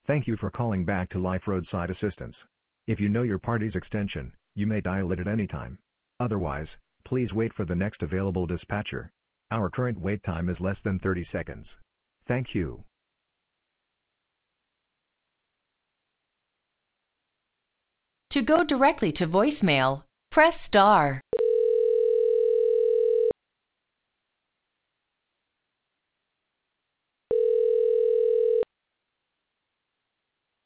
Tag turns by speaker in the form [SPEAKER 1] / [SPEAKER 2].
[SPEAKER 1] Thank you for calling back to Life Roadside Assistance. If you know your party's extension, you may dial it at any time. Otherwise, please wait for the next available dispatcher. Our current wait time is less than 30 seconds. Thank you.
[SPEAKER 2] To go directly to voicemail, press star.